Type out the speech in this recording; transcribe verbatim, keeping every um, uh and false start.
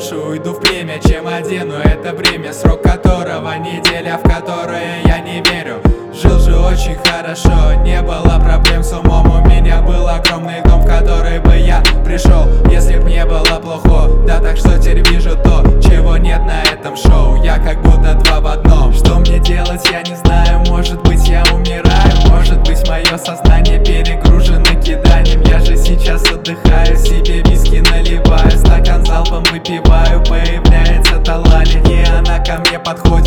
лучше уйду в племя, чем одену это бремя, срок которого неделя, в которое я не верю. Жил же очень хорошо, не было проблем с умом. У меня был огромный дом, в который бы я пришел, если б не было плохо. Да так что теперь вижу то, чего нет на этом шоу. Я как будто два в одном. Что мне делать, я не знаю. Может быть, я умираю, может быть, мое сознание перегружено киданием. Я же сейчас отдыхаю, себе виски наливаю, стакан залпом выпиваю, появляется Талали, и она ко мне подходит.